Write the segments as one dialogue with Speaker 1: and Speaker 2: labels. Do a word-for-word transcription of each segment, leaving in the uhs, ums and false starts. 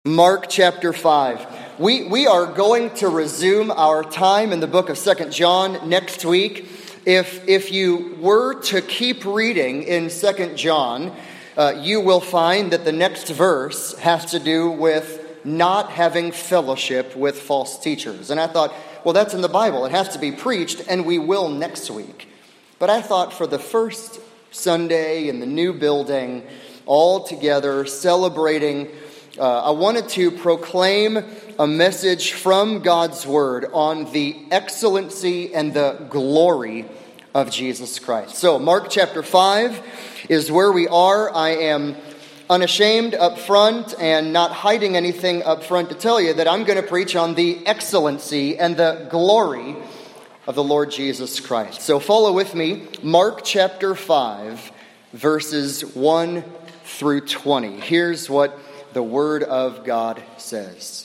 Speaker 1: Mark chapter five. We we are going to resume our time in the book of Second John next week. If if you were to keep reading in Second John, uh, you will find that the next verse has to do with not having fellowship with false teachers. And I thought, well, that's in the Bible. It has to be preached, and we will next week. But I thought for the first Sunday in the new building, all together celebrating, Uh, I wanted to proclaim a message from God's Word on the excellency and the glory of Jesus Christ. So, Mark chapter five is where we are. I am unashamed up front and not hiding anything up front to tell you that I'm going to preach on the excellency and the glory of the Lord Jesus Christ. So, follow with me, Mark chapter five, verses one through twenty. Here's what the Word of God says.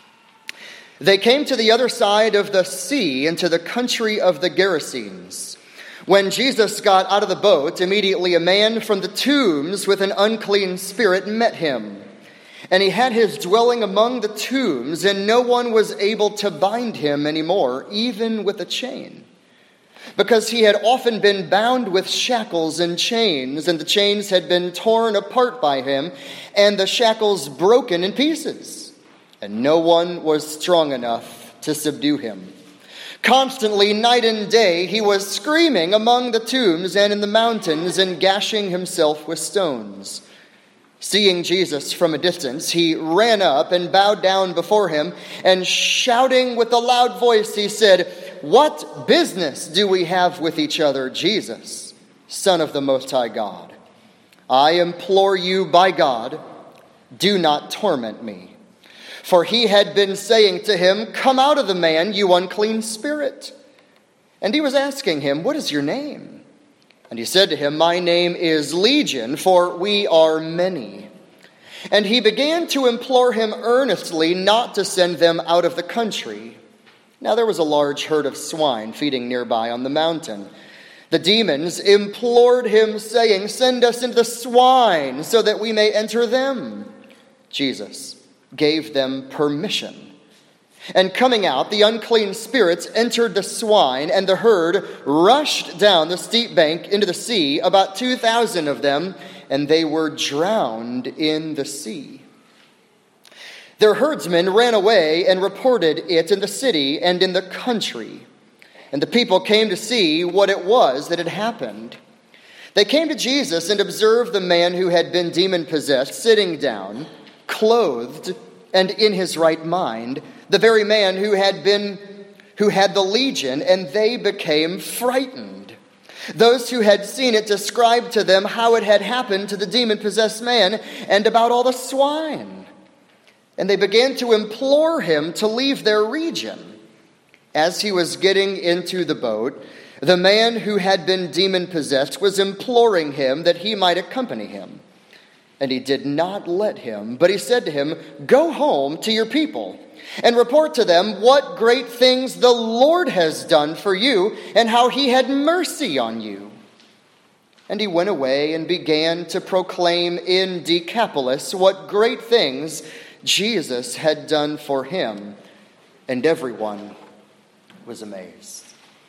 Speaker 1: They came to the other side of the sea, into the country of the Gerasenes. When Jesus got out of the boat, immediately a man from the tombs with an unclean spirit met him. And he had his dwelling among the tombs, and no one was able to bind him anymore, even with a chain, because he had often been bound with shackles and chains, and the chains had been torn apart by him, and the shackles broken in pieces, and no one was strong enough to subdue him. Constantly, night and day, he was screaming among the tombs and in the mountains, and gashing himself with stones. Seeing Jesus from a distance, he ran up and bowed down before him, and shouting with a loud voice, he said, "What business do we have with each other, Jesus, Son of the Most High God? I implore you by God, do not torment me." For he had been saying to him, "Come out of the man, you unclean spirit." And he was asking him, "What is your name?" And he said to him, "My name is Legion, for we are many." And he began to implore him earnestly not to send them out of the country. Now there was a large herd of swine feeding nearby on the mountain. The demons implored him, saying, "Send us into the swine, so that we may enter them." Jesus gave them permission. And coming out, the unclean spirits entered the swine, and the herd rushed down the steep bank into the sea, about two thousand of them, and they were drowned in the sea. Their herdsmen ran away and reported it in the city and in the country. And the people came to see what it was that had happened. They came to Jesus and observed the man who had been demon-possessed sitting down, clothed and in his right mind, the very man who had been, who had the legion, and they became frightened. Those who had seen it described to them how it had happened to the demon-possessed man and about all the swine. And they began to implore him to leave their region. As he was getting into the boat, the man who had been demon-possessed was imploring him that he might accompany him. And he did not let him, but he said to him, "Go home to your people and report to them what great things the Lord has done for you and how he had mercy on you." And he went away and began to proclaim in Decapolis what great things Jesus had done for him, and everyone was amazed.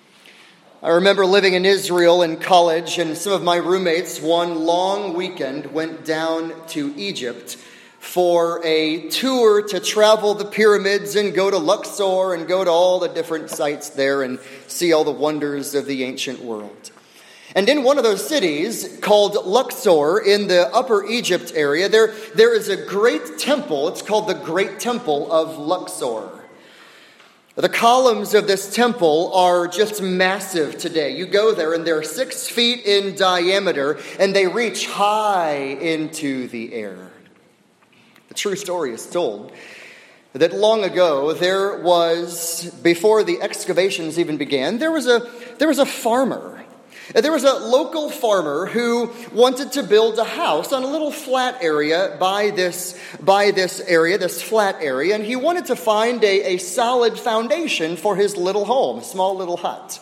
Speaker 1: I remember living in Israel in college, and some of my roommates one long weekend went down to Egypt for a tour to travel the pyramids and go to Luxor and go to all the different sites there and see all the wonders of the ancient world. And in one of those cities called Luxor in the Upper Egypt area, there, there is a great temple. It's called the Great Temple of Luxor. The columns of this temple are just massive today. You go there and they're six feet in diameter and they reach high into the air. The true story is told that long ago there was, before the excavations even began, there was a there was a farmer. There was a local farmer who wanted to build a house on a little flat area by this, by this area, this flat area, and he wanted to find a, a solid foundation for his little home, a small little hut.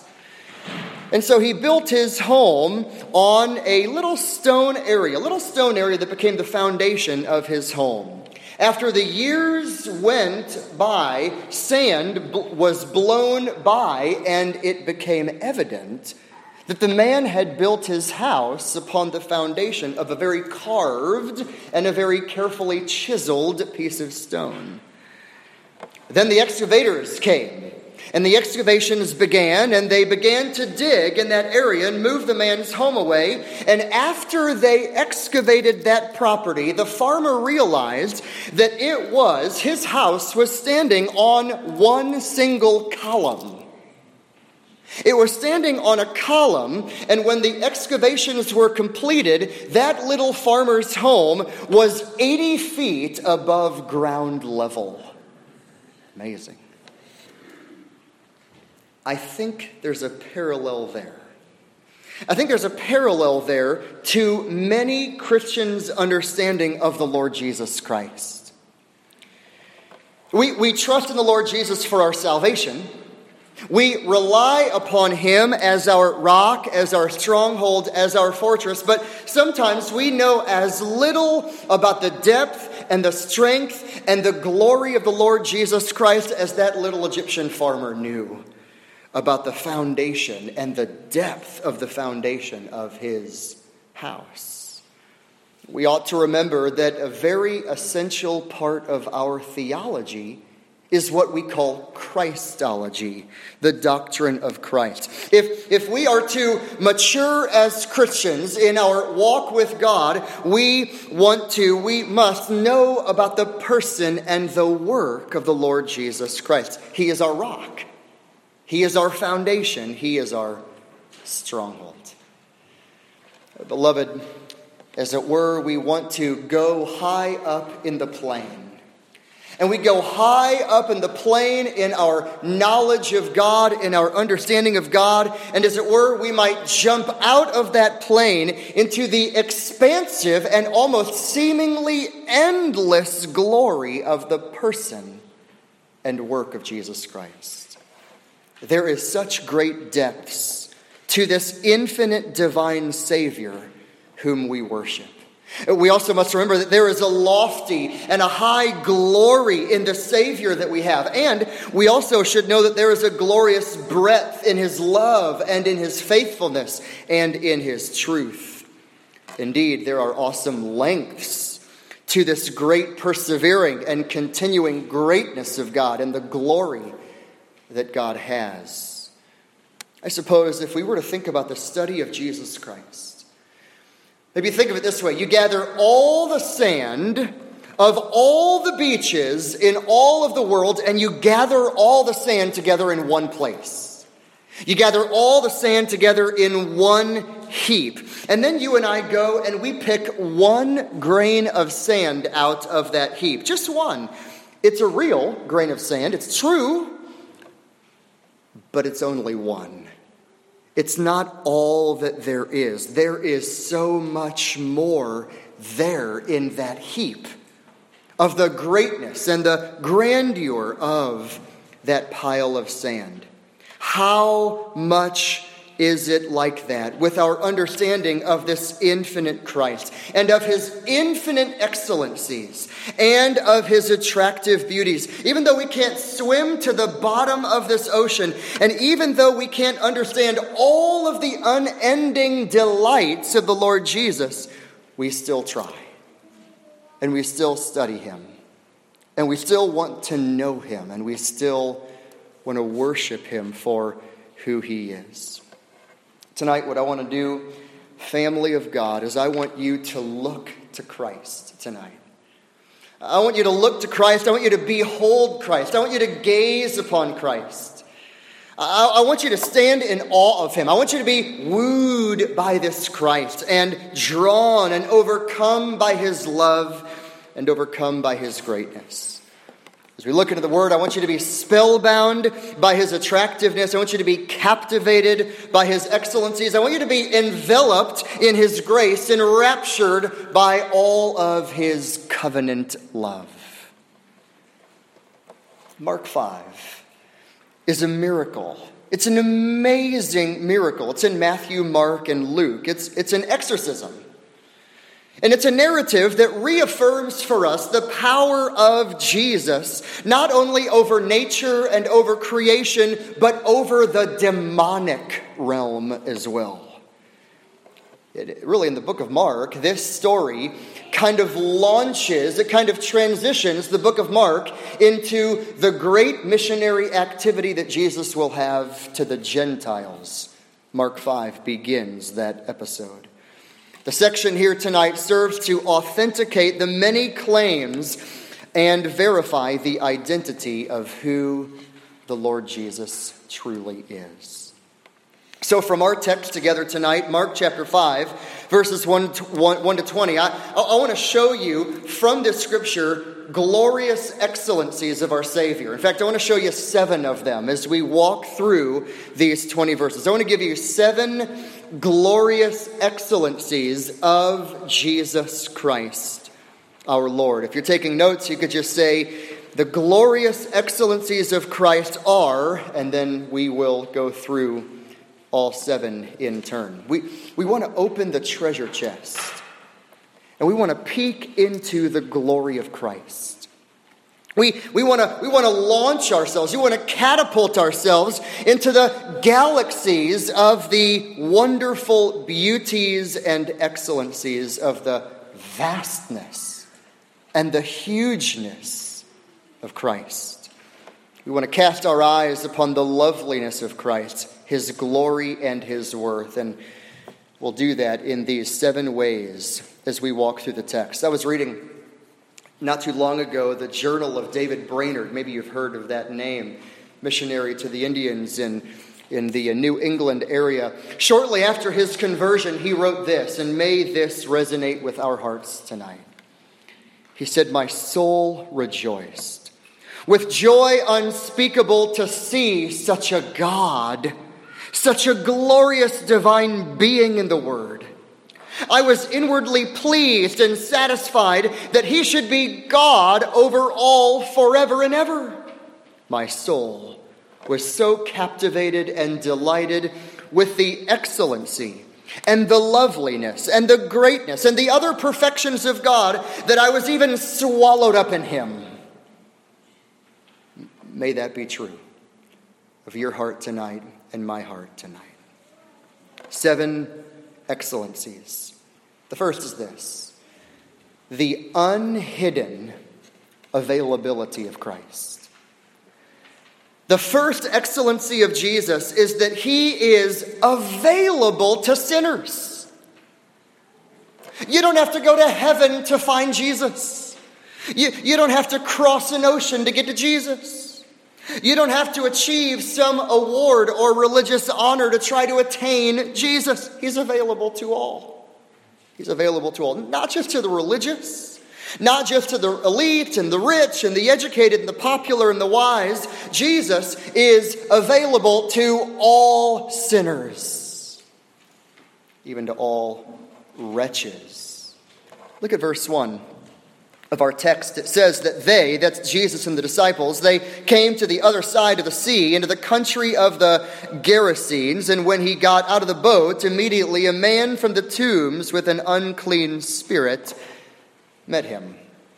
Speaker 1: And so he built his home on a little stone area, a little stone area that became the foundation of his home. After the years went by, sand b- was blown by, and it became evident that the man had built his house upon the foundation of a very carved and a very carefully chiseled piece of stone. Then the excavators came, and the excavations began, and they began to dig in that area and move the man's home away. And after they excavated that property, the farmer realized that it was, his house was standing on one single column. It was standing on a column, and when the excavations were completed, that little farmer's home was eighty feet above ground level. Amazing. I think there's a parallel there. I think there's a parallel there to many Christians' understanding of the Lord Jesus Christ. We, we trust in the Lord Jesus for our salvation. We rely upon him as our rock, as our stronghold, as our fortress, but sometimes we know as little about the depth and the strength and the glory of the Lord Jesus Christ as that little Egyptian farmer knew about the foundation and the depth of the foundation of his house. We ought to remember that a very essential part of our theology is what we call Christology, the doctrine of Christ. If, if we are to mature as Christians in our walk with God, we want to, we must know about the person and the work of the Lord Jesus Christ. He is our rock. He is our foundation. He is our stronghold. Beloved, as it were, we want to go high up in the plane. And we go high up in the plane in our knowledge of God, in our understanding of God. And as it were, we might jump out of that plane into the expansive and almost seemingly endless glory of the person and work of Jesus Christ. There is such great depths to this infinite divine Savior whom we worship. We also must remember that there is a lofty and a high glory in the Savior that we have. And we also should know that there is a glorious breadth in his love and in his faithfulness and in his truth. Indeed, there are awesome lengths to this great persevering and continuing greatness of God and the glory that God has. I suppose if we were to think about the study of Jesus Christ, maybe think of it this way. You gather all the sand of all the beaches in all of the world, and you gather all the sand together in one place. You gather all the sand together in one heap. And then you and I go and we pick one grain of sand out of that heap. Just one. It's a real grain of sand. It's true, but it's only one. It's not all that there is. There is so much more there in that heap of the greatness and the grandeur of that pile of sand. How much is it like that with our understanding of this infinite Christ and of his infinite excellencies and of his attractive beauties? Even though we can't swim to the bottom of this ocean, and even though we can't understand all of the unending delights of the Lord Jesus, we still try. And we still study him. And we still want to know him. And we still want to worship him for who he is. Tonight, what I want to do, family of God, is I want you to look to Christ tonight. I want you to look to Christ. I want you to behold Christ. I want you to gaze upon Christ. I, I want you to stand in awe of him. I want you to be wooed by this Christ and drawn and overcome by his love and overcome by his greatness. As we look into the Word, I want you to be spellbound by his attractiveness. I want you to be captivated by his excellencies. I want you to be enveloped in his grace and enraptured by all of his covenant love. Mark five is a miracle. It's an amazing miracle. It's in Matthew, Mark, and Luke. It's, it's an exorcism. And it's a narrative that reaffirms for us the power of Jesus, not only over nature and over creation, but over the demonic realm as well. It, really, in the book of Mark, this story kind of launches, it kind of transitions the book of Mark into the great missionary activity that Jesus will have to the Gentiles. Mark five begins that episode. The section here tonight serves to authenticate the many claims and verify the identity of who the Lord Jesus truly is. So from our text together tonight, Mark chapter five, verses one to twenty, I, I want to show you from this scripture glorious excellencies of our Savior. In fact, I want to show you seven of them as we walk through these twenty verses. I want to give you seven glorious excellencies of Jesus Christ, our Lord. If you're taking notes, you could just say, the glorious excellencies of Christ are, and then we will go through all seven in turn. We, we want to open the treasure chest, and we want to peek into the glory of Christ. We, we want to we want to launch ourselves, we want to catapult ourselves into the galaxies of the wonderful beauties and excellencies of the vastness and the hugeness of Christ. We want to cast our eyes upon the loveliness of Christ, his glory and his worth, and we'll do that in these seven ways as we walk through the text. I was reading not too long ago the journal of David Brainerd. Maybe you've heard of that name, missionary to the Indians in, in the New England area. Shortly after his conversion, he wrote this, and may this resonate with our hearts tonight. He said, "My soul rejoiced with joy unspeakable to see such a God, such a glorious divine being in the Word. I was inwardly pleased and satisfied that he should be God over all forever and ever. My soul was so captivated and delighted with the excellency and the loveliness and the greatness and the other perfections of God that I was even swallowed up in him." May that be true of your heart tonight and my heart tonight. Seven excellencies. The first is this: the unhidden availability of Christ. The first excellency of Jesus is that he is available to sinners. You don't have to go to heaven to find Jesus. You, you don't have to cross an ocean to get to Jesus. You don't have to achieve some award or religious honor to try to attain Jesus. He's available to all. He's available to all, not just to the religious, not just to the elite and the rich and the educated and the popular and the wise. Jesus is available to all sinners, even to all wretches. Look at verse one of our text. It says that they, that's Jesus and the disciples, they came to the other side of the sea, into the country of the Gerasenes, and when he got out of the boat, immediately a man from the tombs with an unclean spirit met him.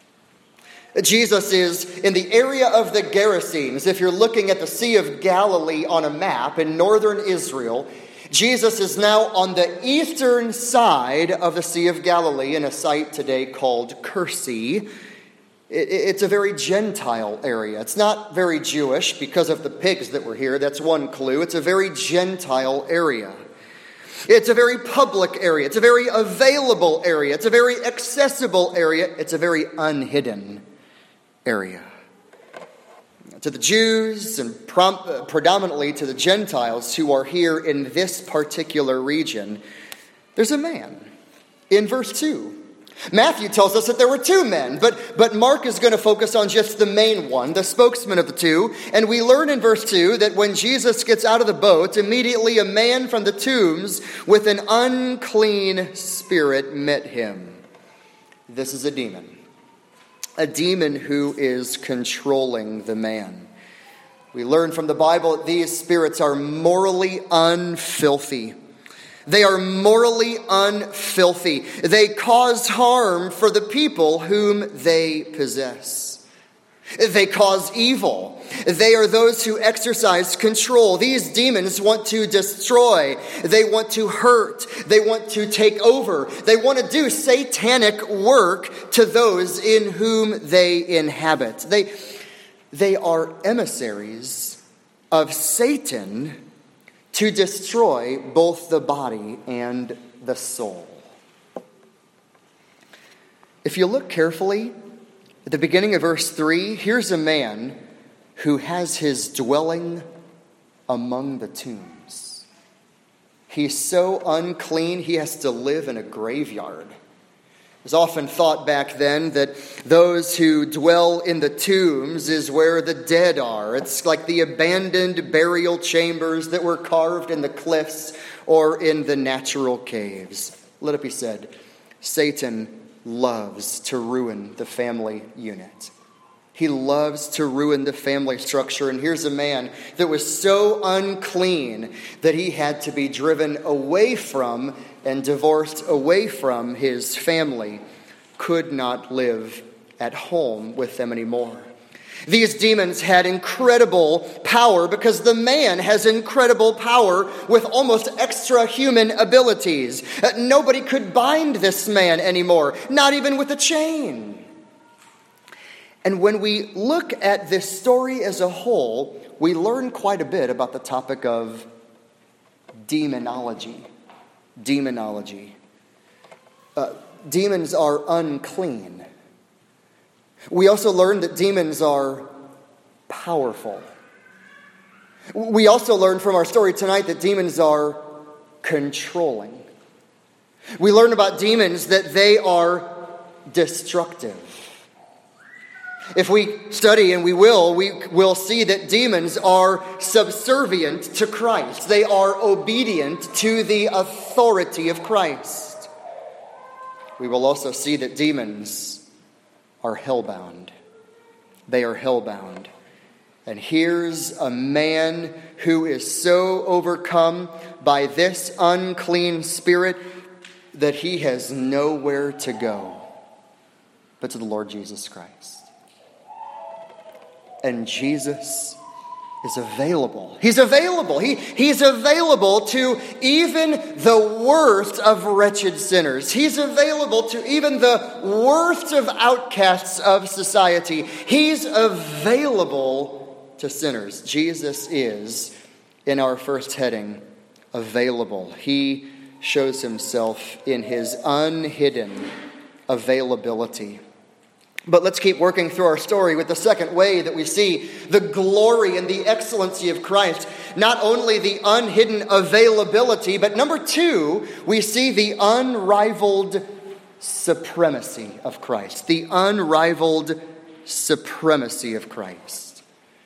Speaker 1: Jesus is in the area of the Gerasenes. If you're looking at the Sea of Galilee on a map in northern Israel, Jesus is now on the eastern side of the Sea of Galilee in a site today called Kursi. It's a very Gentile area. It's not very Jewish because of the pigs that were here. That's one clue. It's a very Gentile area. It's a very public area. It's a very available area. It's a very accessible area. It's a very unhidden area. To the Jews and prom- predominantly to the Gentiles who are here in this particular region, there's a man in verse two. Matthew tells us that there were two men, but, but Mark is going to focus on just the main one, the spokesman of the two. And we learn in verse two that when Jesus gets out of the boat, immediately a man from the tombs with an unclean spirit met him. This is a demon. A demon who is controlling the man. We learn from the Bible that these spirits are morally unfilthy. They are morally unfilthy. They cause harm for the people whom they possess. They cause evil. They are those who exercise control. These demons want to destroy. They want to hurt. They want to take over. They want to do satanic work to those in whom they inhabit. They, they are emissaries of Satan to destroy both the body and the soul. If you look carefully at the beginning of verse three, here's a man who has his dwelling among the tombs. He's so unclean, he has to live in a graveyard. It was often thought back then that those who dwell in the tombs is where the dead are. It's like the abandoned burial chambers that were carved in the cliffs or in the natural caves. Let it be said, Satan loves to ruin the family unit. He loves to ruin the family structure. And here's a man that was so unclean that he had to be driven away from and divorced away from his family, could not live at home with them anymore. These demons had incredible power because the man has incredible power with almost extra human abilities. Uh, nobody could bind this man anymore, not even with a chain. And when we look at this story as a whole, we learn quite a bit about the topic of demonology. Demonology. Uh, demons are unclean. We also learn that demons are powerful. We also learn from our story tonight that demons are controlling. We learn about demons that they are destructive. If we study, and we will, we will see that demons are subservient to Christ. They are obedient to the authority of Christ. We will also see that demons are hellbound. They are hellbound. And here's a man who is so overcome by this unclean spirit that he has nowhere to go but to the Lord Jesus Christ. And Jesus is available. He's available. He, he's available to even the worst of wretched sinners. He's available to even the worst of outcasts of society. He's available to sinners. Jesus is, in our first heading, available. He shows himself in his unhidden availability. But let's keep working through our story with the second way that we see the glory and the excellency of Christ. Not only the unhidden availability, but number two, we see the unrivaled supremacy of Christ. The unrivaled supremacy of Christ.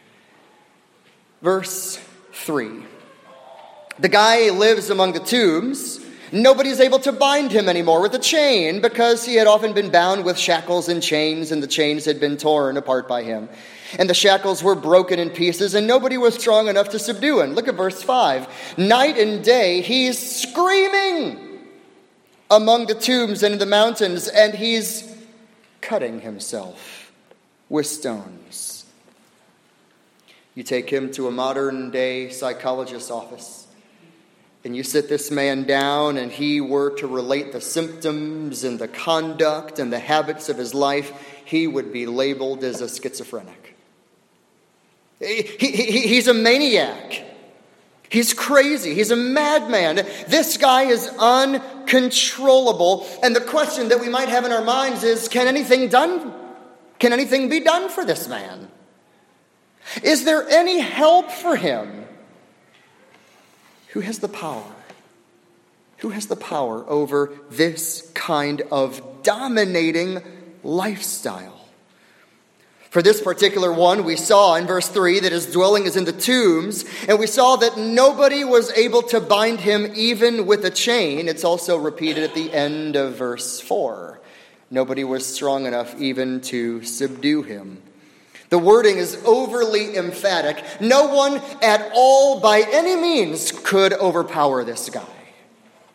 Speaker 1: Verse three. The guy lives among the tombs. Nobody's able to bind him anymore with a chain because he had often been bound with shackles and chains, and the chains had been torn apart by him. And the shackles were broken in pieces, and nobody was strong enough to subdue him. Look at verse five. Night and day he's screaming among the tombs and in the mountains, and he's cutting himself with stones. You take him to a modern day psychologist's office, and you sit this man down, and he were to relate the symptoms and the conduct and the habits of his life, he would be labeled as a schizophrenic. He, he, he's a maniac. He's crazy. He's a madman. This guy is uncontrollable. And the question that we might have in our minds is, can anything done? Can anything be done for this man? Is there any help for him? Who has the power? Who has the power over this kind of dominating lifestyle? For this particular one, we saw in verse three that his dwelling is in the tombs, and we saw that nobody was able to bind him even with a chain. It's also repeated at the end of verse four. Nobody was strong enough even to subdue him. The wording is overly emphatic. No one at all, by any means, could overpower this guy.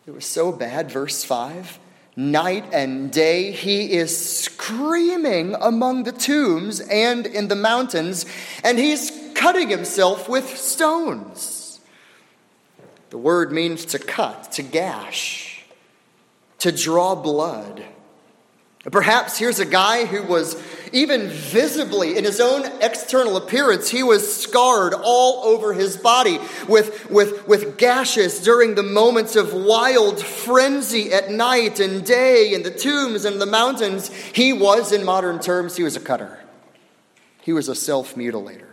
Speaker 1: It was so bad, verse five. Night and day he is screaming among the tombs and in the mountains, and he's cutting himself with stones. The word means to cut, to gash, to draw blood. Perhaps here's a guy who was even visibly, in his own external appearance, he was scarred all over his body with, with, with gashes during the moments of wild frenzy at night and day in the tombs and the mountains. He was, in modern terms, he was a cutter. He was a self-mutilator.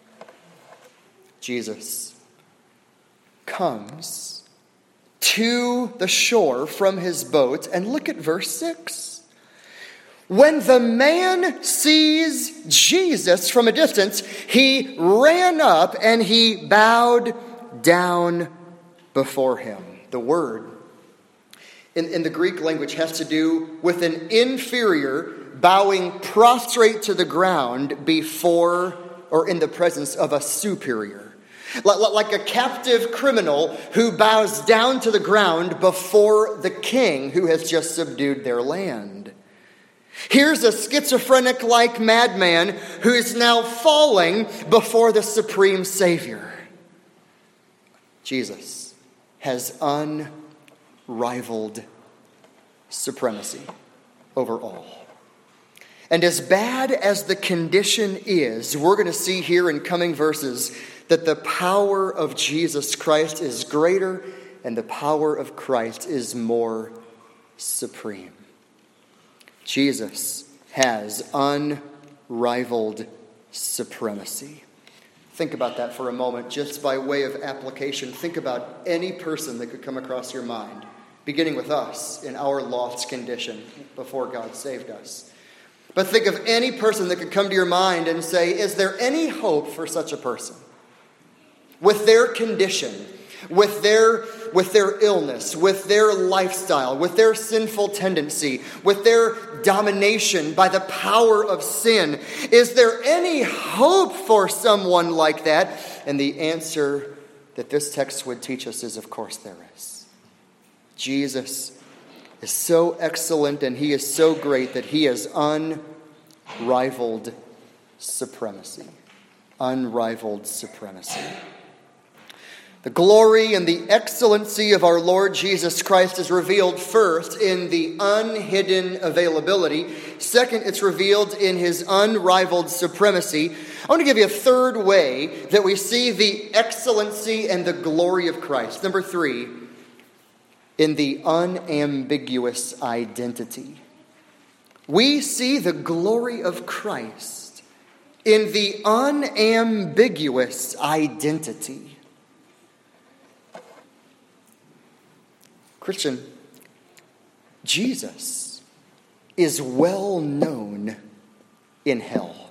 Speaker 1: Jesus comes to the shore from his boat, and look at verse six. When the man sees Jesus from a distance, he ran up and he bowed down before him. The word in, in the Greek language has to do with an inferior bowing prostrate to the ground before or in the presence of a superior. Like a captive criminal who bows down to the ground before the king who has just subdued their land. Here's a schizophrenic-like madman who is now falling before the supreme Savior. Jesus has unrivaled supremacy over all. And as bad as the condition is, we're going to see here in coming verses that the power of Jesus Christ is greater and the power of Christ is more supreme. Jesus has unrivaled supremacy. Think about that for a moment, just by way of application. Think about any person that could come across your mind, beginning with us in our lost condition before God saved us. But think of any person that could come to your mind and say, is there any hope for such a person? With their condition, with their with their illness, with their lifestyle, with their sinful tendency, with their domination by the power of sin. Is there any hope for someone like that? And the answer that this text would teach us is, of course, there is. Jesus is so excellent and he is so great that he has unrivaled supremacy. Unrivaled supremacy. The glory and the excellency of our Lord Jesus Christ is revealed first in the unhidden availability. Second, it's revealed in his unrivaled supremacy. I want to give you a third way that we see the excellency and the glory of Christ. Number three, in the unambiguous identity. We see the glory of Christ in the unambiguous identity. Christian, Jesus is well known in hell.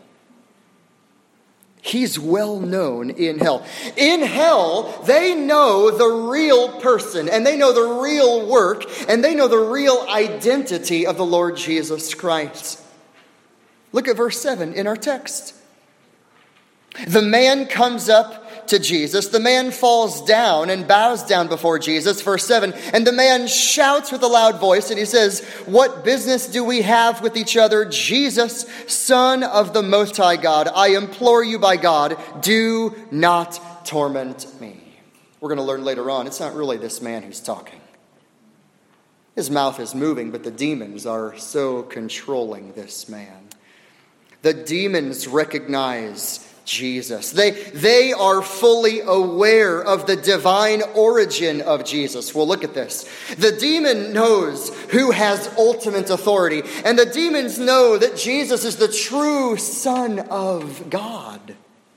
Speaker 1: He's well known in hell. In hell, they know the real person, and they know the real work, and they know the real identity of the Lord Jesus Christ. Look at verse seven in our text. The man comes up to Jesus. The man falls down and bows down before Jesus. Verse seven. And the man shouts with a loud voice and he says, "What business do we have with each other? Jesus, Son of the Most High God, I implore you by God, do not torment me." We're going to learn later on, it's not really this man who's talking. His mouth is moving, but the demons are so controlling this man. The demons recognize Jesus. They, they are fully aware of the divine origin of Jesus. Well, look at this. The demon knows who has ultimate authority, and the demons know that Jesus is the true Son of God.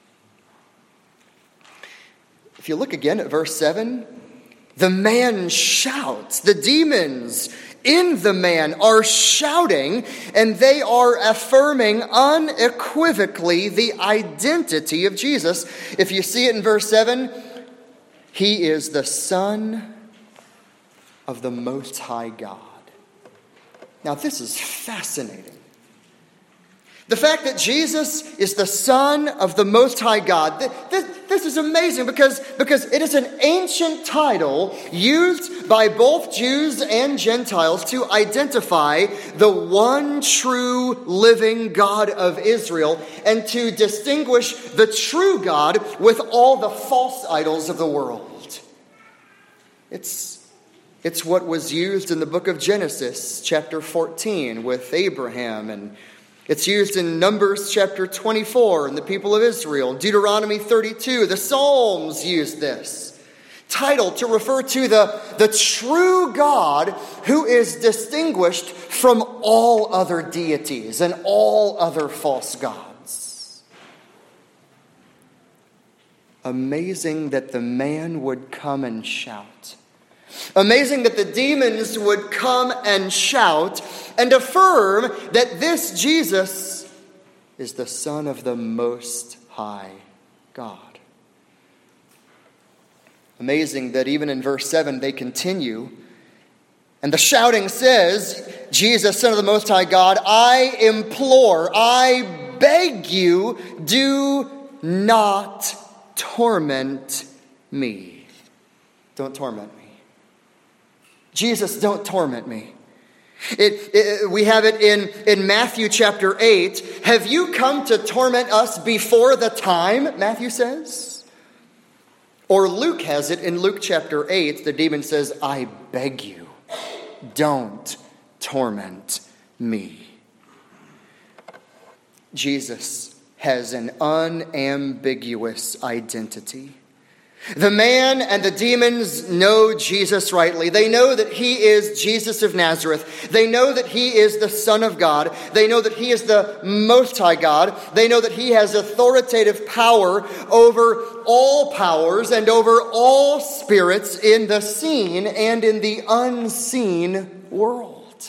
Speaker 1: If you look again at verse seven, the man shouts. The demons in the man are shouting, and they are affirming unequivocally the identity of Jesus. If you see it in verse seven, he is the Son of the Most High God. Now, this is fascinating. The fact that Jesus is the Son of the Most High God, this, this this is amazing because, because it is an ancient title used by both Jews and Gentiles to identify the one true living God of Israel and to distinguish the true God with all the false idols of the world. It's, it's what was used in the book of Genesis, chapter fourteen, with Abraham, and it's used in Numbers chapter twenty-four and the people of Israel. Deuteronomy thirty-two, the Psalms use this title to refer to the, the true God who is distinguished from all other deities and all other false gods. Amazing that the man would come and shout. Amazing that the demons would come and shout and affirm that this Jesus is the Son of the Most High God. Amazing that even in verse seven they continue, and the shouting says, Jesus, Son of the Most High God, I implore, I beg you, do not torment me. Don't torment me. Jesus, don't torment me. It, it, we have it in, in Matthew chapter eight. Have you come to torment us before the time, Matthew says? Or Luke has it in Luke chapter eight. The demon says, I beg you, don't torment me. Jesus has an unambiguous identity. The man and the demons know Jesus rightly. They know that he is Jesus of Nazareth. They know that he is the Son of God. They know that he is the Most High God. They know that he has authoritative power over all powers and over all spirits in the seen and in the unseen world.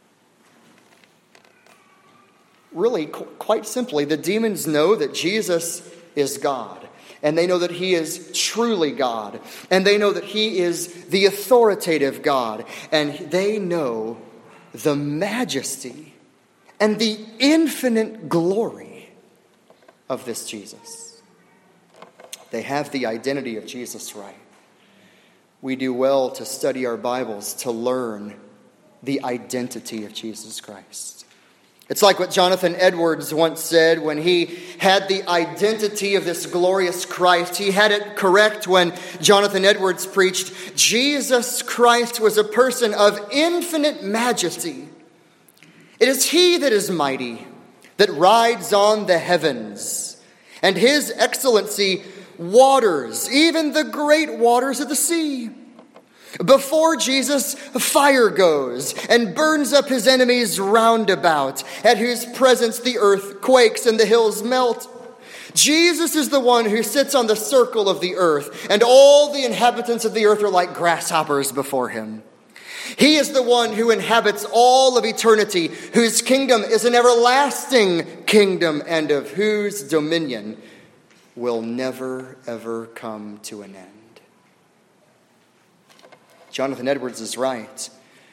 Speaker 1: Really, quite simply, the demons know that Jesus is God. And they know that he is truly God. And they know that he is the authoritative God. And they know the majesty and the infinite glory of this Jesus. They have the identity of Jesus right. We do well to study our Bibles to learn the identity of Jesus Christ. It's like what Jonathan Edwards once said when he had the identity of this glorious Christ. He had it correct when Jonathan Edwards preached, Jesus Christ was a person of infinite majesty. It is he that is mighty, that rides on the heavens, and his excellency waters, even the great waters of the sea. Before Jesus, fire goes and burns up his enemies round about, at whose presence the earth quakes and the hills melt. Jesus is the one who sits on the circle of the earth, and all the inhabitants of the earth are like grasshoppers before him. He is the one who inhabits all of eternity, whose kingdom is an everlasting kingdom, and of whose dominion will never, ever come to an end. Jonathan Edwards is right.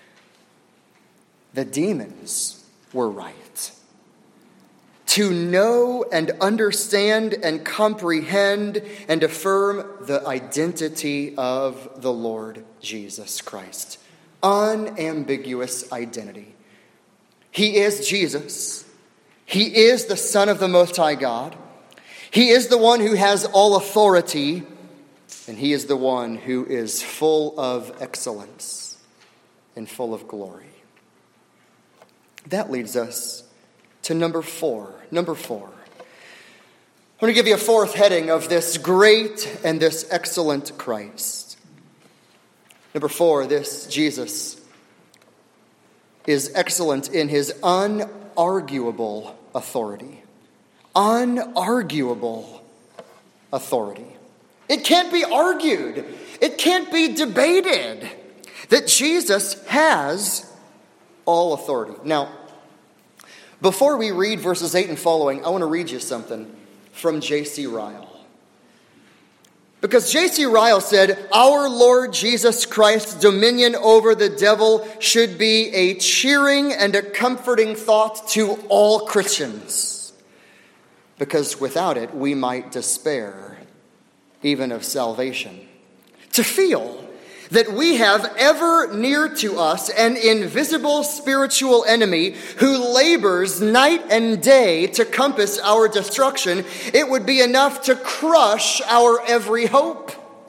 Speaker 1: The demons were right. To know and understand and comprehend and affirm the identity of the Lord Jesus Christ. Unambiguous identity. He is Jesus. He is the Son of the Most High God. He is the one who has all authority. And he is the one who is full of excellence and full of glory. That leads us to number four. Number four. I'm going to give you a fourth heading of this great and this excellent Christ. Number four, this Jesus is excellent in his unarguable authority. Unarguable authority. It can't be argued. It can't be debated that Jesus has all authority. Now, before we read verses eight and following, I want to read you something from J C Ryle. Because J C Ryle said, our Lord Jesus Christ's dominion over the devil should be a cheering and a comforting thought to all Christians. Because without it, we might despair even of salvation. To feel that we have ever near to us an invisible spiritual enemy who labors night and day to compass our destruction, it would be enough to crush our every hope.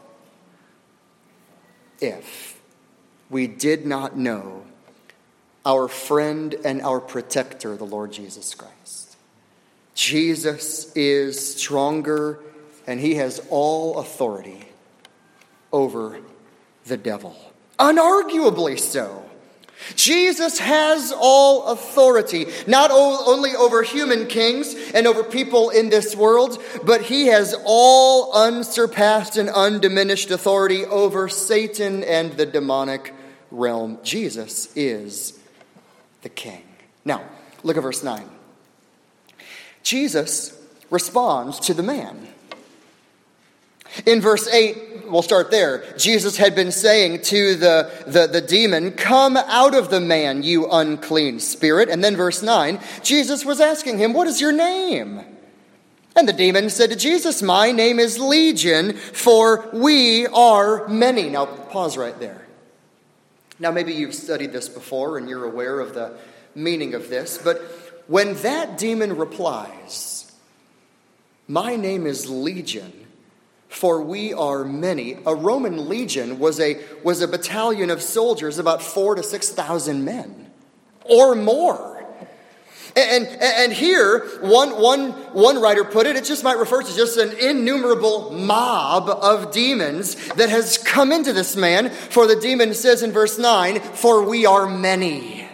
Speaker 1: If we did not know our friend and our protector, the Lord Jesus Christ. Jesus is stronger, and he has all authority over the devil. Unarguably so. Jesus has all authority, not only over human kings and over people in this world, but he has all unsurpassed and undiminished authority over Satan and the demonic realm. Jesus is the king. Now, look at verse nine. Jesus responds to the man. In verse eight, we'll start there. Jesus had been saying to the, the, the demon, "Come out of the man, you unclean spirit." And then verse nine, Jesus was asking him, "What is your name?" And the demon said to Jesus, "My name is Legion, for we are many." Now, pause right there. Now, maybe you've studied this before and you're aware of the meaning of this, but when that demon replies, "My name is Legion, for we are many," a Roman legion was a, was a battalion of soldiers, about four to six thousand men or more. And, and, and here, one, one, one writer put it, it just might refer to just an innumerable mob of demons that has come into this man. For the demon says in verse nine, "For we are many."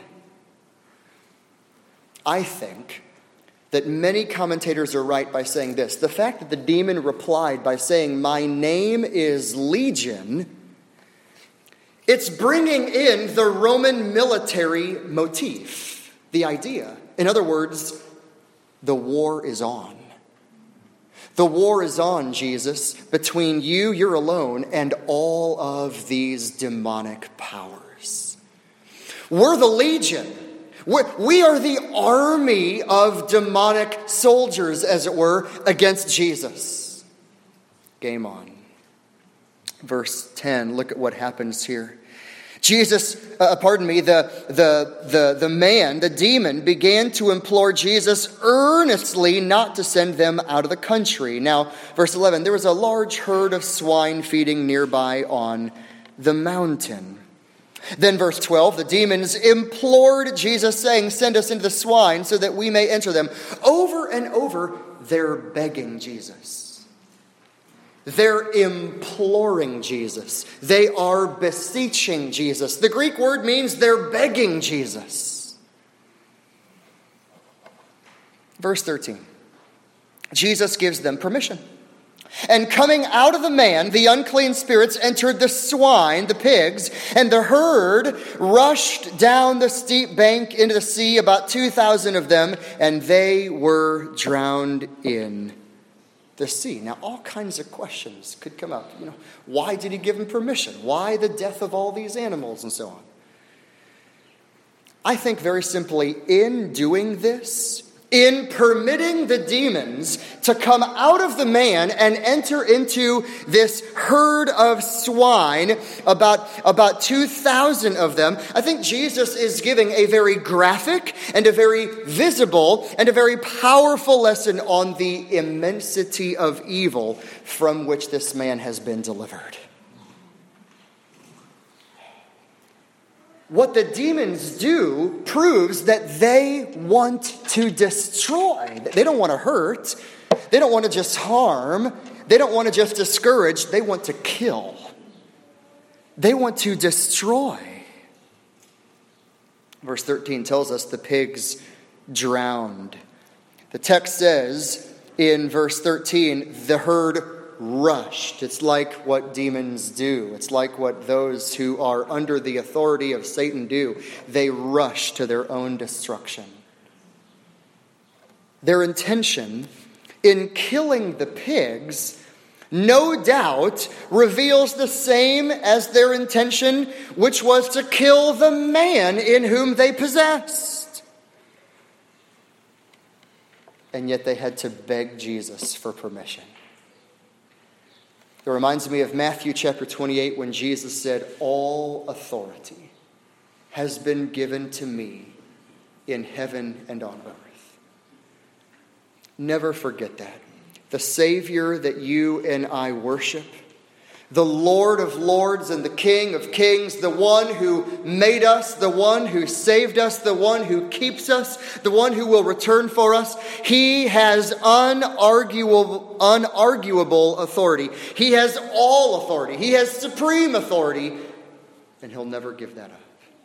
Speaker 1: I think that many commentators are right by saying this. The fact that the demon replied by saying, "My name is Legion," it's bringing in the Roman military motif, the idea. In other words, the war is on. The war is on, Jesus, between you, you're alone, and all of these demonic powers. We're the legion. We're, we are the army of demonic soldiers, as it were, against Jesus. Game on. Verse ten, look at what happens here. Jesus, uh, pardon me, the, the, the, the man, the demon, began to implore Jesus earnestly not to send them out of the country. Now, verse eleven, there was a large herd of swine feeding nearby on the mountain. Then verse twelve, the demons implored Jesus, saying, "Send us into the swine so that we may enter them." Over and over, they're begging Jesus. They're imploring Jesus. They are beseeching Jesus. The Greek word means they're begging Jesus. Verse thirteen, Jesus gives them permission. "And coming out of the man, the unclean spirits entered the swine," the pigs, "and the herd rushed down the steep bank into the sea, about two thousand of them, and they were drowned in the sea." Now, all kinds of questions could come up. You know, why did he give them permission? Why the death of all these animals and so on? I think very simply, in doing this, in permitting the demons to come out of the man and enter into this herd of swine, about, about two thousand of them, I think Jesus is giving a very graphic and a very visible and a very powerful lesson on the immensity of evil from which this man has been delivered. What the demons do proves that they want to destroy. They don't want to hurt. They don't want to just harm. They don't want to just discourage. They want to kill. They want to destroy. Verse thirteen tells us the pigs drowned. The text says in verse thirteen, the herd rushed. It's like what demons do. It's like what those who are under the authority of Satan do. They rush to their own destruction. Their intention in killing the pigs, no doubt, reveals the same as their intention, which was to kill the man in whom they possessed. And yet they had to beg Jesus for permission. It reminds me of Matthew chapter twenty-eight when Jesus said, "All authority has been given to me in heaven and on earth." Never forget that. The Savior that you and I worship, the Lord of lords and the King of kings, the one who made us, the one who saved us, the one who keeps us, the one who will return for us, he has unarguable, unarguable authority. He has all authority. He has supreme authority, and he'll never give that up.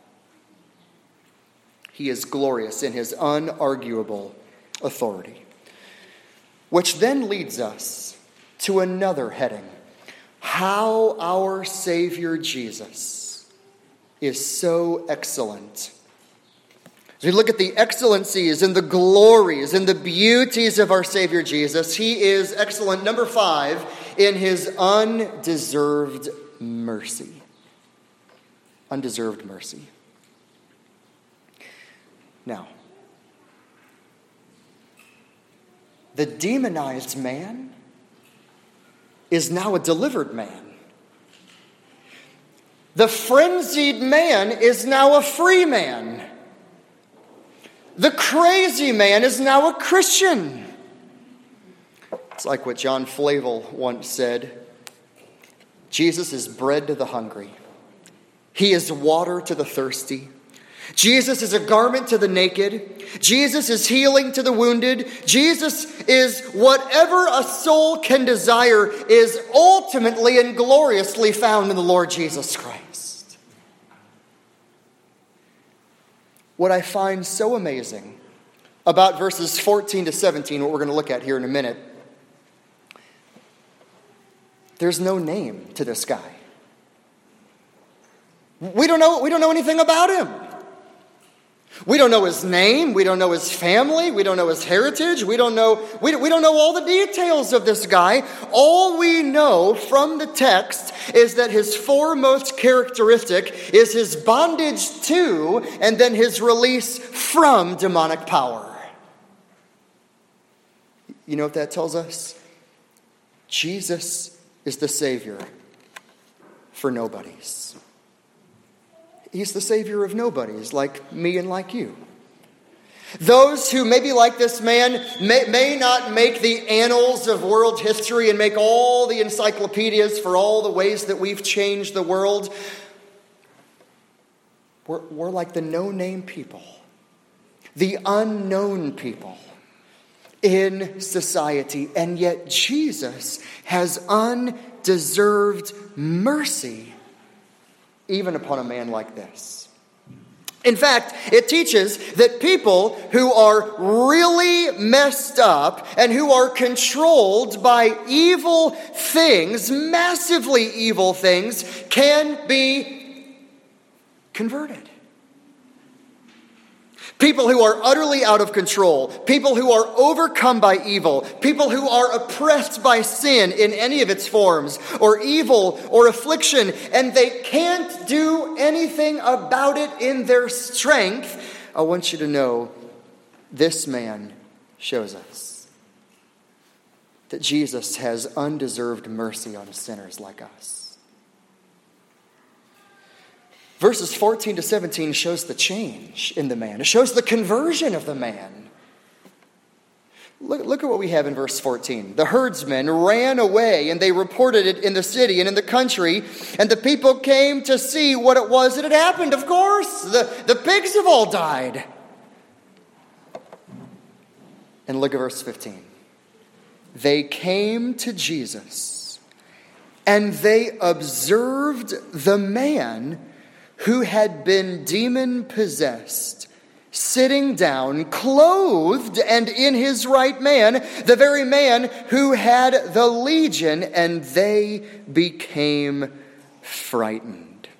Speaker 1: He is glorious in his unarguable authority. Which then leads us to another heading. How our Savior Jesus is so excellent. As we look at the excellencies and the glories and the beauties of our Savior Jesus, he is excellent, number five, in his undeserved mercy. Undeserved mercy. Now, the demonized man is now a delivered man. The frenzied man is now a free man. The crazy man is now a Christian. It's like what John Flavel once said. Jesus is bread to the hungry. He is water to the thirsty. Jesus is a garment to the naked. Jesus is healing to the wounded. Jesus is whatever a soul can desire is ultimately and gloriously found in the Lord Jesus Christ. What I find so amazing about verses fourteen to seventeen, what we're going to look at here in a minute, there's no name to this guy. We don't know, we don't know anything about him. We don't know his name. We don't know his family. We don't know his heritage. We don't know, we, we don't know all the details of this guy. All we know from the text is that his foremost characteristic is his bondage to and then his release from demonic power. You know what that tells us? Jesus is the Savior for nobodies. He's the Savior of nobodies, like me and like you. Those who maybe like this man may, may not make the annals of world history and make all the encyclopedias for all the ways that we've changed the world. We're, we're like the no-name people, the unknown people in society. And yet Jesus has undeserved mercy even upon a man like this. In fact, it teaches that people who are really messed up and who are controlled by evil things, massively evil things, can be converted. People who are utterly out of control, people who are overcome by evil, people who are oppressed by sin in any of its forms, or evil or affliction, and they can't do anything about it in their strength. I want you to know, this man shows us that Jesus has undeserved mercy on sinners like us. Verses fourteen to seventeen shows the change in the man. It shows the conversion of the man. Look, look at what we have in verse fourteen. The herdsmen ran away, and they reported it in the city and in the country, and the people came to see what it was that had happened. Of course, the, the pigs have all died. And look at verse fifteen. They came to Jesus, and they observed the man who had been demon-possessed, sitting down, clothed and in his right man, the very man who had the legion, and they became frightened.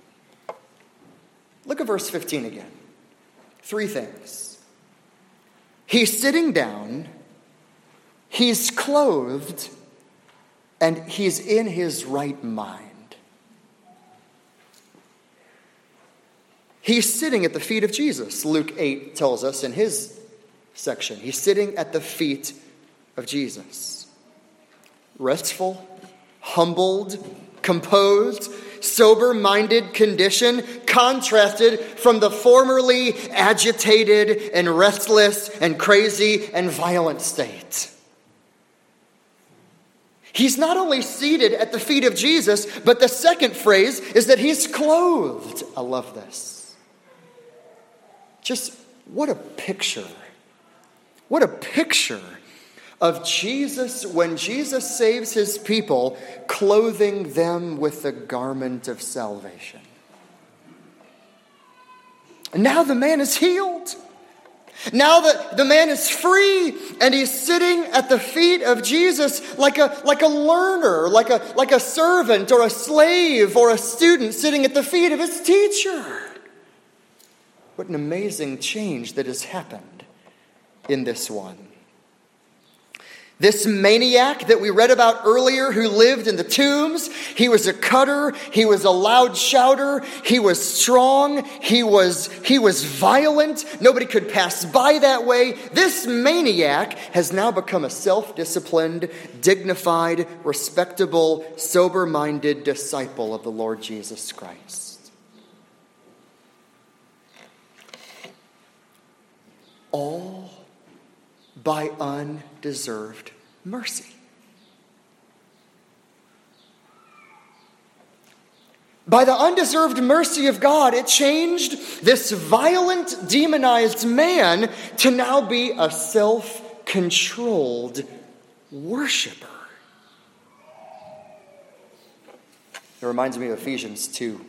Speaker 1: Look at verse fifteen again. Three things. He's sitting down, he's clothed, and he's in his right mind. He's sitting at the feet of Jesus. Luke eight tells us in his section. He's sitting at the feet of Jesus. Restful, humbled, composed, sober-minded condition contrasted from the formerly agitated and restless and crazy and violent state. He's not only seated at the feet of Jesus, but the second phrase is that he's clothed. I love this. Just what a picture. What a picture of Jesus when Jesus saves his people, clothing them with the garment of salvation. And now the man is healed. Now that the man is free and he's sitting at the feet of Jesus like a, like a learner, like a, like a servant or a slave or a student sitting at the feet of his teacher. What an amazing change that has happened in this one. This maniac that we read about earlier who lived in the tombs, he was a cutter, he was a loud shouter, he was strong, he was, he was violent, nobody could pass by that way. This maniac has now become a self-disciplined, dignified, respectable, sober-minded disciple of the Lord Jesus Christ. All by undeserved mercy. By the undeserved mercy of God, it changed this violent, demonized man to now be a self-controlled worshiper. It reminds me of Ephesians two.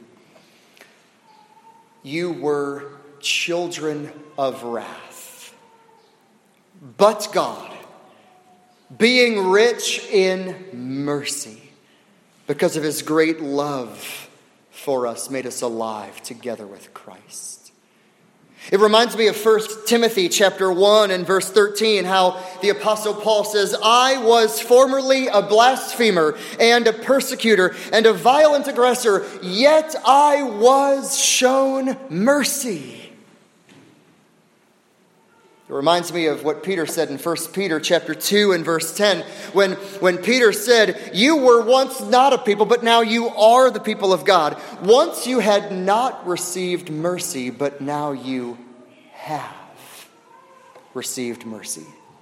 Speaker 1: You were children of wrath, but God, being rich in mercy, because of his great love for us, made us alive together with Christ. It reminds me of First Timothy chapter one and verse thirteen, how the Apostle Paul says, I was formerly a blasphemer and a persecutor and a violent aggressor, yet I was shown mercy. It reminds me of what Peter said in First Peter chapter two and verse ten, when, when Peter said, you were once not a people, but now you are the people of God. Once you had not received mercy, but now you have received mercy.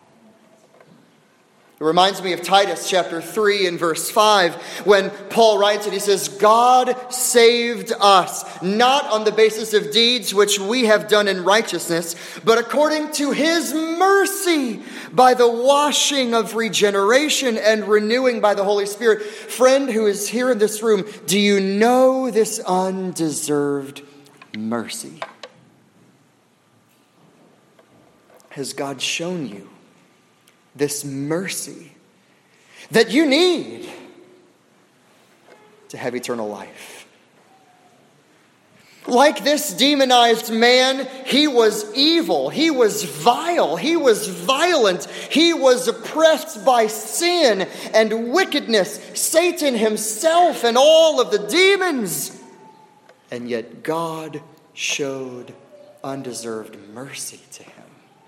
Speaker 1: It reminds me of Titus chapter three and verse five, when Paul writes it, he says, God saved us, not on the basis of deeds which we have done in righteousness, but according to his mercy, by the washing of regeneration and renewing by the Holy Spirit. Friend who is here in this room, do you know this undeserved mercy? Has God shown you this mercy that you need to have eternal life? Like this demonized man, he was evil, he was vile, he was violent, he was oppressed by sin and wickedness, Satan himself and all of the demons. And yet God showed undeserved mercy to him.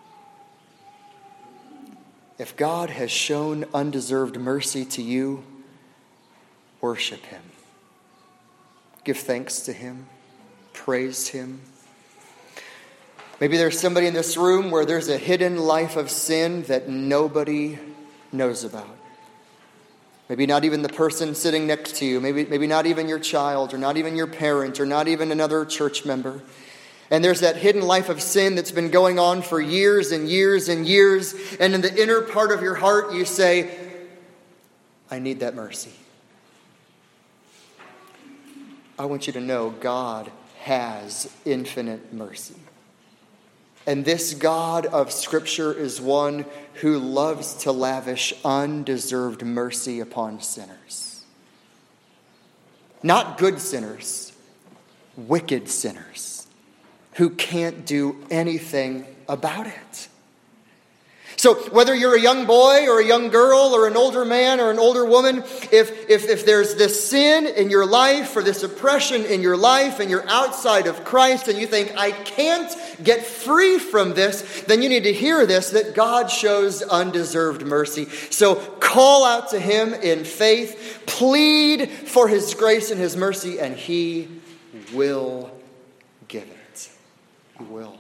Speaker 1: If God has shown undeserved mercy to you, worship him. Give thanks to him. Praise him. Maybe there's somebody in this room where there's a hidden life of sin that nobody knows about. Maybe not even the person sitting next to you. Maybe, maybe not even your child, or not even your parent, or not even another church member. And there's that hidden life of sin that's been going on for years and years and years. And in the inner part of your heart, you say, I need that mercy. I want you to know God has infinite mercy. And this God of Scripture is one who loves to lavish undeserved mercy upon sinners. Not good sinners, wicked sinners who can't do anything about it. So whether you're a young boy or a young girl or an older man or an older woman, if, if, if there's this sin in your life or this oppression in your life and you're outside of Christ and you think, I can't get free from this, then you need to hear this, that God shows undeserved mercy. So Call out to him in faith. Plead for his grace and his mercy, and he will give it. He will.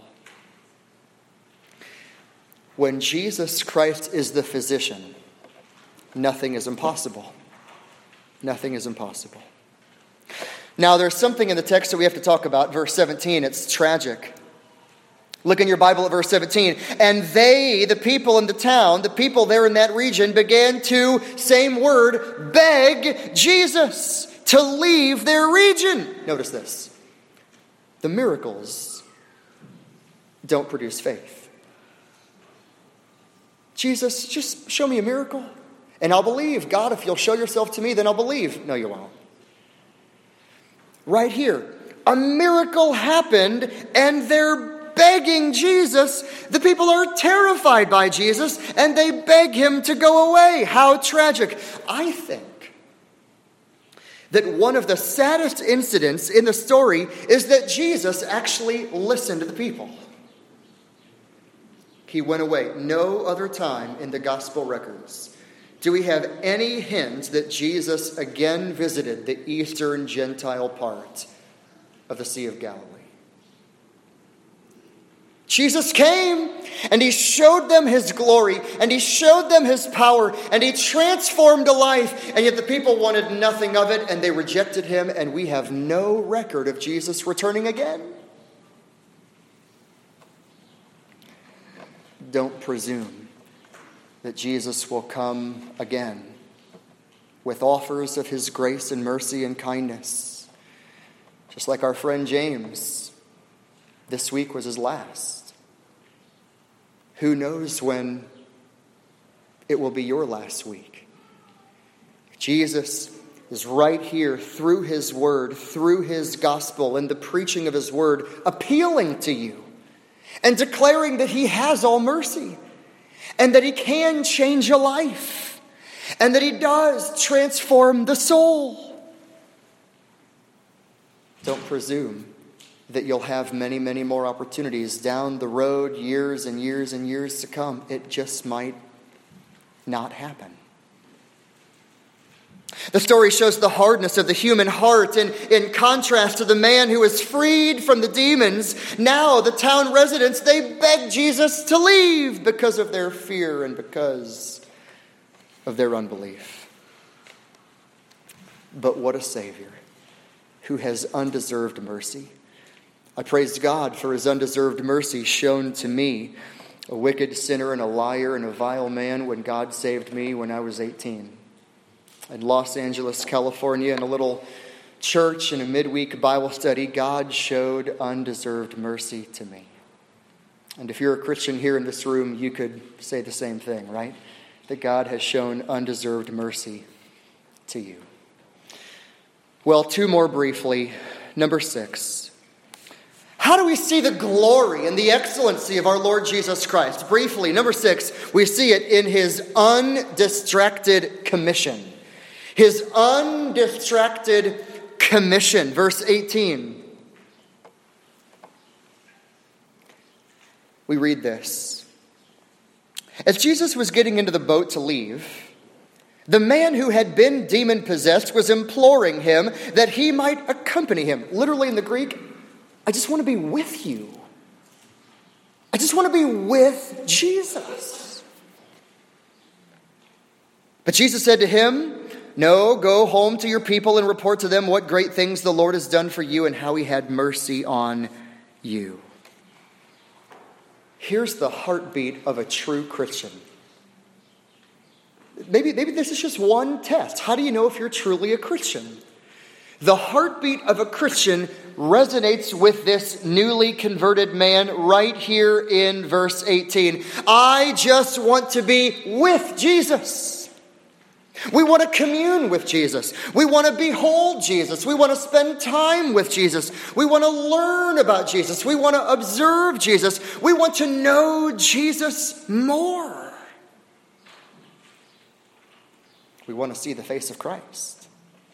Speaker 1: When Jesus Christ is the physician, nothing is impossible. Nothing is impossible. Now, there's something in the text that we have to talk about. Verse seventeen, it's tragic. Look in your Bible at verse seventeen. And they, the people in the town, the people there in that region, began to, same word, beg Jesus to leave their region. Notice this. The miracles don't produce faith. Jesus, just show me a miracle, and I'll believe. God, if you'll show yourself to me, then I'll believe. No, you won't. Right here, a miracle happened, and they're begging Jesus. The people are terrified by Jesus, and they beg him to go away. How tragic. I think that one of the saddest incidents in the story is that Jesus actually listened to the people. He went away. No other time in the gospel records do we have any hint that Jesus again visited the eastern Gentile part of the Sea of Galilee. Jesus came and he showed them his glory and he showed them his power and he transformed a life, and yet the people wanted nothing of it and they rejected him, and we have no record of Jesus returning again. Don't presume that Jesus will come again with offers of his grace and mercy and kindness. Just like our friend James, this week was his last. Who knows when it will be your last week? Jesus is right here through his word, through his gospel, and the preaching of his word, appealing to you and declaring that he has all mercy and that he can change a life and that he does transform the soul. Don't presume that you'll have many, many more opportunities down the road, years and years and years to come. It just might not happen. The story shows the hardness of the human heart, and in contrast to the man who was freed from the demons, now the town residents, they beg Jesus to leave because of their fear and because of their unbelief. But what a Savior who has undeserved mercy. I praise God for his undeserved mercy shown to me, a wicked sinner and a liar and a vile man, when God saved me when I was eighteen. In Los Angeles, California, in a little church in a midweek Bible study, God showed undeserved mercy to me. And if you're a Christian here in this room, you could say the same thing, right? That God has shown undeserved mercy to you. Well, two more briefly. Number six. How do we see the glory and the excellency of our Lord Jesus Christ? Briefly, number six, we see it in his undistracted commission. His undistracted commission. Verse eighteen. We read this. As Jesus was getting into the boat to leave, the man who had been demon-possessed was imploring him that he might accompany him. Literally in the Greek, I just want to be with you. I just want to be with Jesus. But Jesus said to him, "No, go home to your people and report to them what great things the Lord has done for you and how he had mercy on you." Here's the heartbeat of a true Christian. Maybe, maybe this is just one test. How do you know if you're truly a Christian? The heartbeat of a Christian resonates with this newly converted man right here in verse eighteen. I just want to be with Jesus. We want to commune with Jesus. We want to behold Jesus. We want to spend time with Jesus. We want to learn about Jesus. We want to observe Jesus. We want to know Jesus more. We want to see the face of Christ.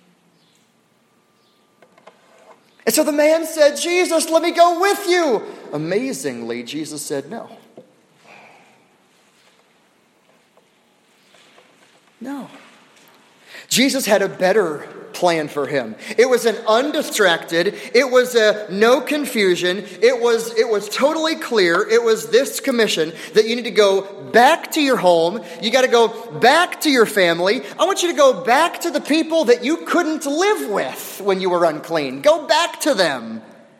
Speaker 1: And so the man said, "Jesus, let me go with you." Amazingly, Jesus said no. No. Jesus had a better plan for him. It was an undistracted, it was a no confusion, it was it was totally clear. It was this commission that you need to go back to your home, you got to go back to your family. I want you to go back to the people that you couldn't live with when you were unclean. Go back to them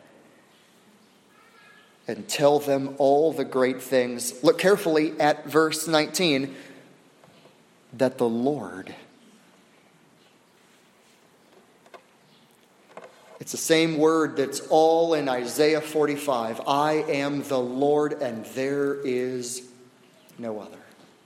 Speaker 1: and tell them all the great things. Look carefully at verse nineteen, that the Lord. It's the same word that's all in Isaiah forty-five. I am the Lord and there is no other.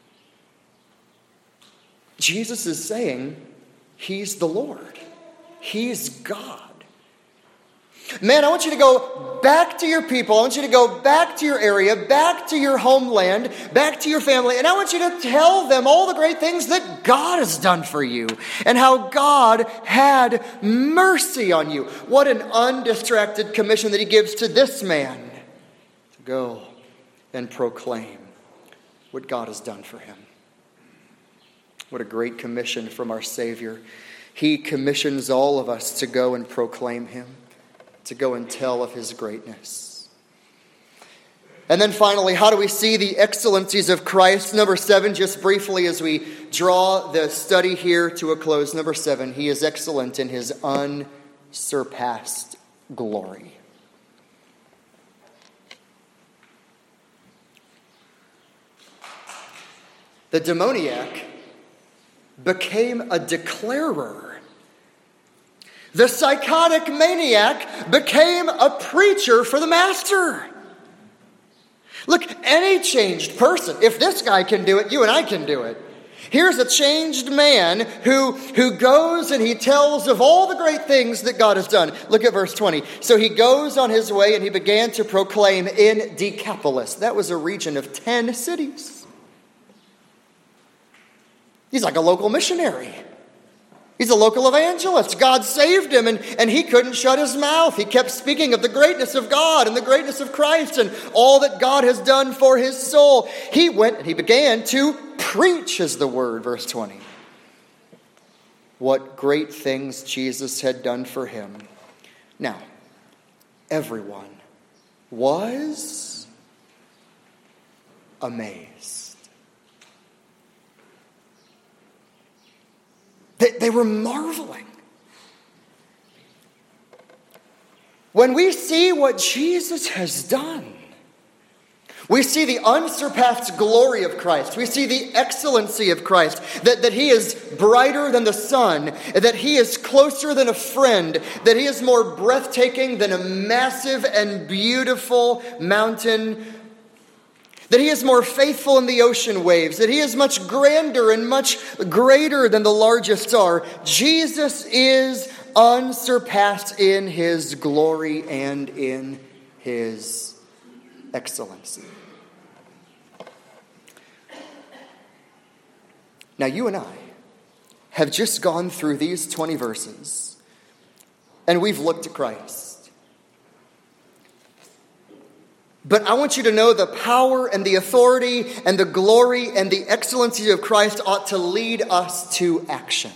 Speaker 1: Jesus is saying he's the Lord. He's God. Man, I want you to go back to your people. I want you to go back to your area, back to your homeland, back to your family. And I want you to tell them all the great things that God has done for you and how God had mercy on you. What an undistracted commission that he gives to this man to go and proclaim what God has done for him. What a great commission from our Savior. He commissions all of us to go and proclaim him, to go and tell of his greatness. And then finally, how do we see the excellencies of Christ? Number seven, just briefly as we draw the study here to a close. Number seven, he is excellent in his unsurpassed glory. The demoniac became a declarer. The psychotic maniac became a preacher for the master. Look, any changed person, if this guy can do it, you and I can do it. Here's a changed man who, who goes and he tells of all the great things that God has done. Look at verse twenty. So he goes on his way and he began to proclaim in Decapolis. That was a region of ten cities. He's like a local missionary. He's a local evangelist. God saved him, and, and he couldn't shut his mouth. He kept speaking of the greatness of God and the greatness of Christ and all that God has done for his soul. He went and he began to preach, is the word, verse twenty. What great things Jesus had done for him. Now, everyone was amazed. They, they were marveling. When we see what Jesus has done, we see the unsurpassed glory of Christ. We see the excellency of Christ, that, that he is brighter than the sun, that he is closer than a friend, that he is more breathtaking than a massive and beautiful mountain, that he is more faithful in the ocean waves, that he is much grander and much greater than the largest star. Jesus is unsurpassed in his glory and in his excellency. Now, you and I have just gone through these twenty verses, and we've looked at Christ. But I want you to know the power and the authority and the glory and the excellency of Christ ought to lead us to action.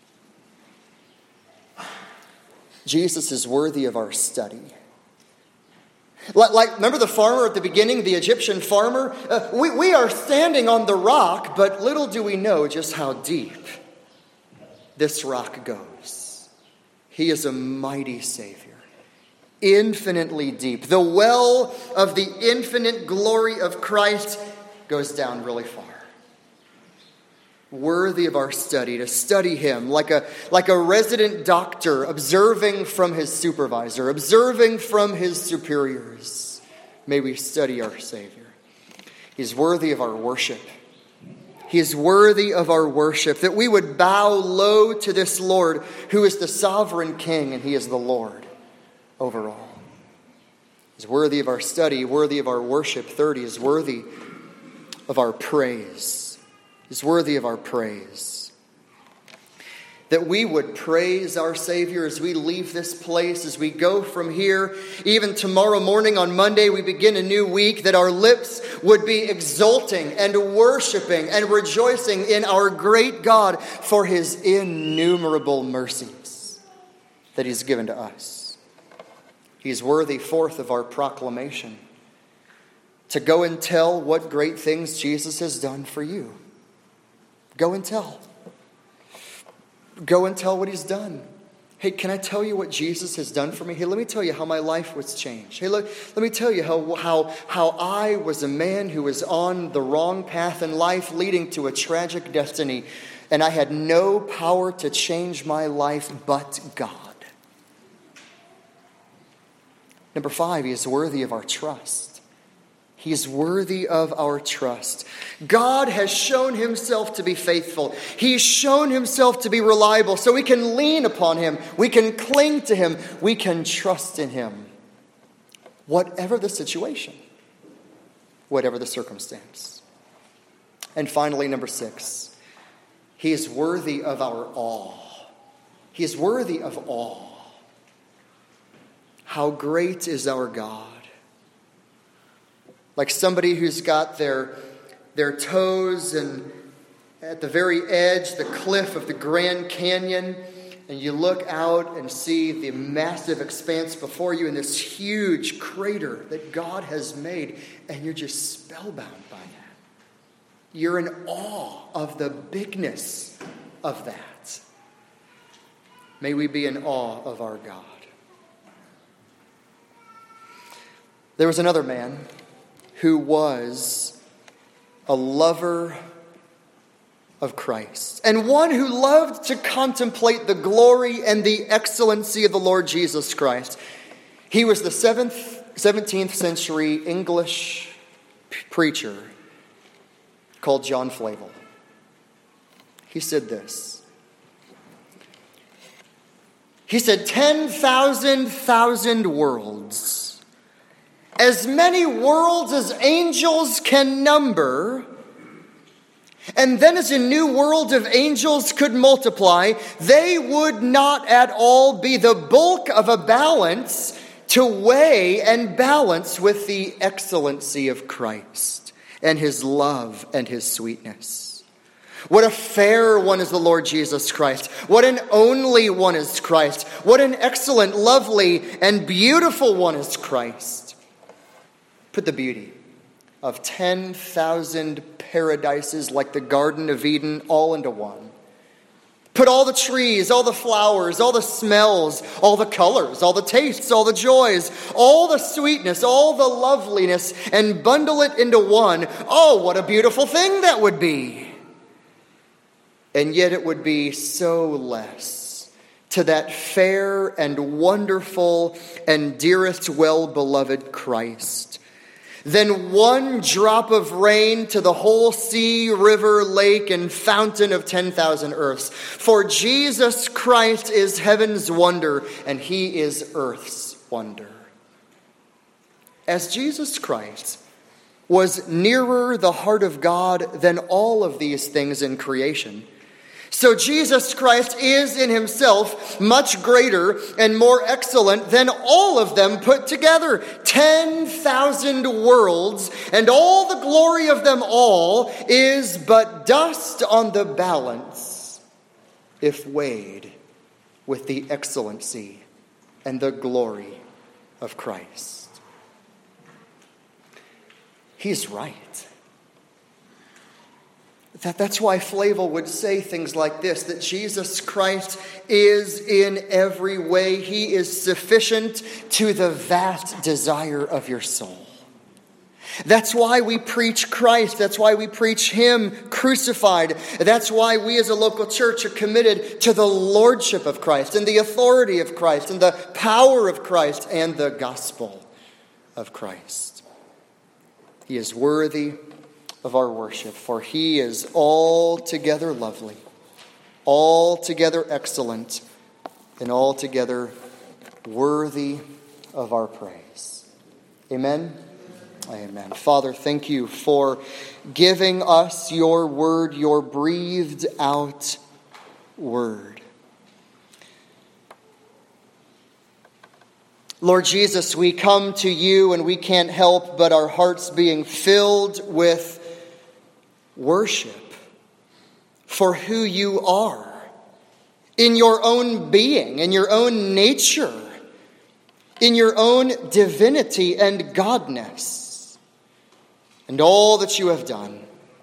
Speaker 1: Jesus is worthy of our study. Like, like remember the farmer at the beginning, the Egyptian farmer? Uh, we, we are standing on the rock, but little do we know just how deep this rock goes. He is a mighty Savior. Infinitely deep. The well of the infinite glory of Christ goes down really far. Worthy of our study, to study him like a, like a resident doctor observing from his supervisor, observing from his superiors. May we study our Savior. He's worthy of our worship. He is worthy of our worship, that we would bow low to this Lord who is the sovereign King and he is the Lord over all. He's worthy of our study, worthy of our worship. Third, he is worthy of our praise. He's worthy of our praise. that we would praise our Savior as we leave this place, as we go from here. Even tomorrow morning on Monday, we begin a new week, that our lips would be exulting and worshiping and rejoicing in our great God for his innumerable mercies that he's given to us. He's worthy, fourth, of our proclamation, to go and tell what great things Jesus has done for you. Go and tell. Go and tell what he's done. Hey, can I tell you what Jesus has done for me? Hey, let me tell you how my life was changed. Hey, let, let me tell you how, how, how I was a man who was on the wrong path in life, leading to a tragic destiny, and I had no power to change my life but God. Number five, he is worthy of our trust. He is worthy of our trust. God has shown himself to be faithful. He's shown himself to be reliable, so we can lean upon him. We can cling to him. We can trust in him. Whatever the situation, whatever the circumstance. And finally, number six, he is worthy of our awe. He is worthy of awe. How great is our God. Like somebody who's got their, their toes and at the very edge, the cliff of the Grand Canyon, and you look out and see the massive expanse before you and this huge crater that God has made, and you're just spellbound by that. You're in awe of the bigness of that. May we be in awe of our God. There was another man who was a lover of Christ, and one who loved to contemplate the glory and the excellency of the Lord Jesus Christ. He was the seventh, seventeenth century English preacher called John Flavel. He said this. He said, ten thousand thousand worlds, as many worlds as angels can number, and then as a new world of angels could multiply, they would not at all be the bulk of a balance to weigh and balance with the excellency of Christ and his love and his sweetness. What a fair one is the Lord Jesus Christ. What an only one is Christ. What an excellent, lovely, and beautiful one is Christ. Put the beauty of ten thousand paradises like the Garden of Eden all into one. Put all the trees, all the flowers, all the smells, all the colors, all the tastes, all the joys, all the sweetness, all the loveliness, and bundle it into one. Oh, what a beautiful thing that would be. And yet it would be so less to that fair and wonderful and dearest well-beloved Christ than one drop of rain to the whole sea, river, lake, and fountain of ten thousand earths. For Jesus Christ is heaven's wonder, and he is earth's wonder. As Jesus Christ was nearer the heart of God than all of these things in creation, so Jesus Christ is in himself much greater and more excellent than all of them put together. Ten thousand worlds, and all the glory of them all is but dust on the balance if weighed with the excellency and the glory of Christ. He's right. That, that's why Flavel would say things like this, that Jesus Christ is in every way. He is sufficient to the vast desire of your soul. That's why we preach Christ. That's why we preach him crucified. That's why we as a local church are committed to the lordship of Christ and the authority of Christ and the power of Christ and the gospel of Christ. He is worthy of our worship, for he is altogether lovely, altogether excellent, and altogether worthy of our praise. Amen. Amen. Father, thank you for giving us your word, your breathed out word. Lord Jesus, we come to you and we can't help but our hearts being filled with worship for who you are in your own being, in your own nature, in your own divinity and godness, and all that you have done.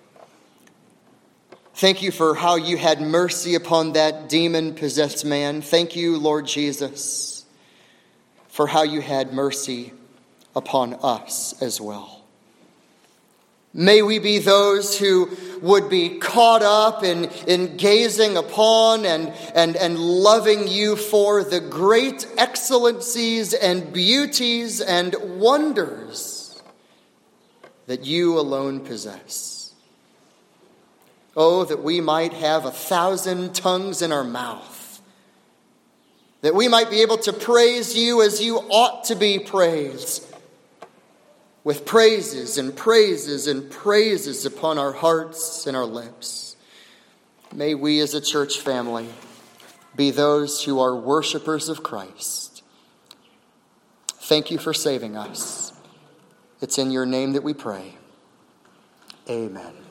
Speaker 1: Thank you for how you had mercy upon that demon-possessed man. Thank you, Lord Jesus, for how you had mercy upon us as well. May we be those who would be caught up in, in gazing upon and, and, and loving you for the great excellencies and beauties and wonders that you alone possess. Oh, that we might have a thousand tongues in our mouth, that we might be able to praise you as you ought to be praised, with praises and praises and praises upon our hearts and our lips. May we as a church family be those who are worshipers of Christ. Thank you for saving us. It's in your name that we pray. Amen.